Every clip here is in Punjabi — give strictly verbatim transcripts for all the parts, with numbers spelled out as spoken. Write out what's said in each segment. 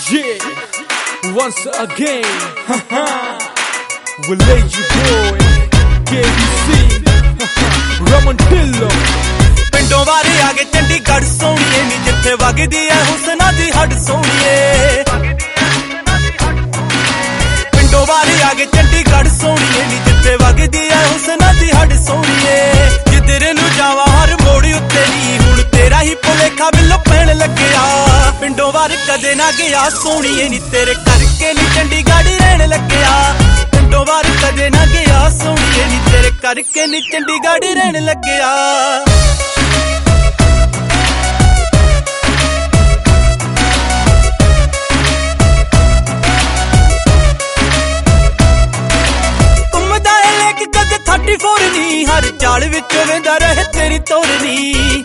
Yeah, once again, Village boy, K B C, Raman Pillow. ਪਿੰਡੋਂ ਵਾਰੇ ਆ ਗਏ ਚੰਡੀਗੜ੍ਹ ਸੋਹਣੀਏ ਨੀ ਜਿੱਥੇ ਵਗਦੀ ਐ ਹੁਸਨਾ ਦੀ ਹੱਡ ਸੋਹਣੀਏ। ਪਿੰਡੋਂ ਵਾਰੇ ਆ ਗਏ ਚੰਡੀਗੜ੍ਹ ਸੋਹਣੀਏ ਨੀ ਜਿੱਥੇ ਵਗਦੀ ਐ ਹੁਸਨਾ ਦੀ ਹੱਡ ਸੋਹਣੀਏ। ਜਿੱਧਰ ਨੂੰ ਜਾਵਾਂ ਹਰ ਮੋੜ ਉੱਤੇ ਨੀ ਹੁਣ ਤੇਰਾ ਹੀ ਭੁਲੇਖਾ ਮੈਨੂੰ ਪੈਣ ਲੱਗਿਆ। ਪਿੰਡੋਂ ਵਾਰ ਕਦੇ ਨਾ ਗਿਆ ਸੋਹਣੀਏ ਨੀ ਤੇਰੇ ਕਰਕੇ ਨੀ ਚੰਡੀਗੜ੍ਹ ਰਹਿਣ ਲੱਗਿਆ। ਪਿੰਡੋਂ ਵਾਰ ਕਦੇ ਨਾ ਗਿਆ ਸੋਹਣੀਏ ਨੀ ਤੇਰੇ ਕਰਕੇ ਨੀ ਚੰਡੀਗੜ੍ਹ ਰਹਿਣ ਲੱਗਿਆ। ਥਰਟੀ ਫੋਰ ਨੀ ਹਰ ਚਾਲ ਵਿੱਚ ਵੇਂਦਾ ਰਹੇ ਤੇਰੀ ਤੋਰਨੀ।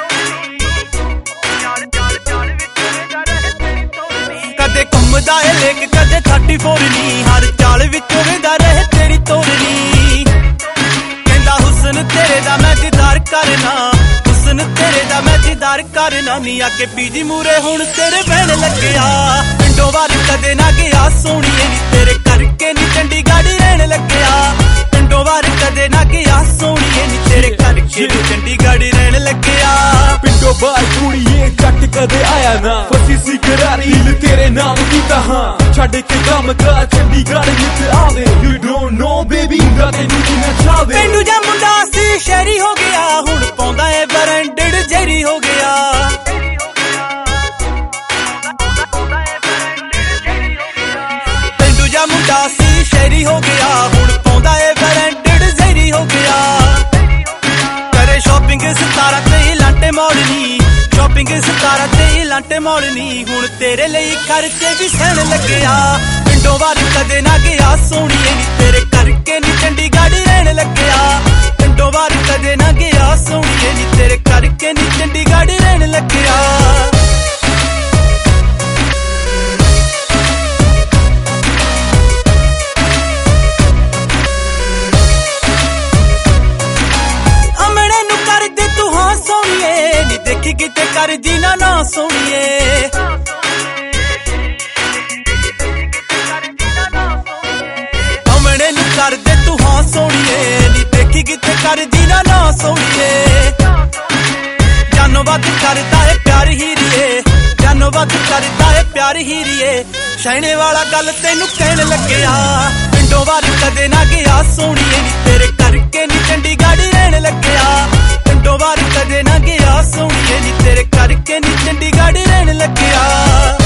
ਕਦੇ ਘੁੰਮਦਾ ਏ ਲੇਕ ਕਦੇ ਥਰਟੀ ਫੋਰ ਨੀ ਹਰ ਚਾਲ ਵਿੱਚ ਵੇਂਦਾ ਰਹੇ ਤੇਰੀ ਤੋਰਨੀ। ਕਹਿੰਦਾ ਹੁਸਨ ਤੇਰੇ ਦਾ ਮੈਂ ਦੀਦਾਰ ਕਰਨਾ, ਹੁਸਨ ਤੇਰੇ ਦਾ ਮੈਂ ਦੀਦਾਰ ਕਰਨਾ ਨੀ ਆ ਕੇ ਪੀਜੀ ਮੂਰੇ ਹੁਣ ਤੇਰੇ ਬਹਿਣ ਲੱਗਿਆ। ਪਿੰਡੋਂ ਵਾਰ ਕਦੇ ਨਾ ਗਿਆ ਸੋਹਣੀਏ ਨੀ ਤੇਰੇ ਕਰਕੇ ਨੀ ਚੰਡੀਗੜ੍ਹ ਰਹਿਣ ਲੱਗਿਆ। ਪਿੰਡੋਂ ਵਾਰ ਕਦੇ ਨਾ ਗਿਆ ਸੋਹਣੀਏ ਨੀ ਤੇਰੇ ਕਰਕੇ ਨੀ ਚੰਡੀਗੜ੍ਹ ਰਹਿਣ ਲੱਗਿਆ। ਪਿੰਡੋਂ ਬਾਹਰ ਕੁੜੀਏ ਜੱਟ ਕਦੇ ਆਇਆ ਨਾ, ਫਸੀ ਸੀ ਕਰਾਰੀ ਦਿਲ ਤੇਰੇ ਨਾਮ ਕੀਤਾ ਹਾਂ। ਛੱਡ ਕੇ ਕੰਮ ਕਰ ਚੰਡੀਗੜ੍ਹ ਵਿੱਚ ਆਵੇ, ਯੂ ਡੋਨਟ ਨੋ ਬੇਬੀ ਦਾ ਤੈਨੂੰ ਕਿੰਨਾ ਚਾਵੇ। ਪਿੰਡੂ ਜਾਂ ਮੁੰਡਾ ਸੀ ਸ਼ਹਿਰੀ ਹੋ ਗਿਆ ਹੁਣ ਪਾਉਂਦਾ ਏ ਬਰੈਂਡਡ ਜੈਰੀ ਹੋ ਗਿਆ। ਪਿੰਡੂ ਜਾਂ ਮੁੰਡਾ ਸੀ ਸ਼ਹਿਰੀ ਹੋ ਗਿਆ ਹੁਣ ਪਾਉਂਦਾ ਏ ਬਰੈਂਡਡ ਜੈਰੀ ਹੋ ਗਿਆ। ਕਰੇ ਸ਼ਾਪਿੰਗ ਸਤਾਰਾ ਤੇ ਲਾਂਟੇ ਮੋੜਨੀ, ਸ਼ਾਪਿੰਗ ਸਤਾਰਾ ਤੇ ਲਾਂਟੇ ਮੋੜਨੀ ਹੁਣ ਤੇਰੇ ਲਈ ਖਰਚੇ ਵੀ ਸਹਿਣ ਲੱਗਿਆ। ਪਿੰਡੋਂ ਵਾਰ ਕਦੇ ਨਾ ਗਿਆ ਸੋਹਣੀਏ ਨੀ ਤੇਰੇ ਕਰਕੇ ਨੀ ਚੰਡੀਗੜ੍ਹ ਰਹਿਣ ਲੱਗਿਆ। ਪਿੰਡੋਂ ਵਾਰ ਕਦੇ ਨਾ ਗਿਆ ਸੋਹਣੀਏ ਨੀ ਤੇਰੇ ਕਰਕੇ ਨੀ ਚੰਡੀਗੜ੍ਹ ਰਹਿਣ ਲੱਗਿਆ। ਦੇਖੀ ਕਿਤੇ ਕਰ ਜੀਣਾ ਨਾ ਸੋਹਣੀਏ। ਹਮਣੇ ਨੂੰ ਕਰਦੇ ਤੂੰ ਹਾਂ ਸੋਹਣੀਏ ਨੀ ਦੇਖੀ ਕਿਤੇ ਕਰ ਜੀਣਾ ਨਾ ਸੋਹਣੀਏ। ਜਾਨੋਂ ਵੱਧ ਕਰਦਾ ਏ ਪਿਆਰ ਹੀਰੀਏ, ਜਾਨੋਂ ਵੱਧ ਕਰਦਾ ਏ ਪਿਆਰ ਹੀਰੀਏ। ਸ਼ੈਣੇ ਵਾਲਾ ਗੱਲ ਤੈਨੂੰ ਕਹਿਣ ਲੱਗਿਆ। ਪਿੰਡੋਂ ਵਾਰ ਕਦੇ ਨਾ ਗਿਆ ਸੋਹਣੀਏ ਨੀ ਤੇਰੇ ਕਰਕੇ ਨੀ ਚੰਡੀਗੜ੍ਹ ਰਹਿਣ ਲੱਗਿਆ। ਪਿੰਡੋਂ ਵਾਰ ਕਦੇ ਨਾ ਗਿਆ ਸੋਹਣੀਏ ਨੀ ਤੇਰੇ ਕਰਕੇ ਨੀ ਚੰਡੀਗੜ੍ਹ ਰਹਿਣ ਲੱਗਿਆ।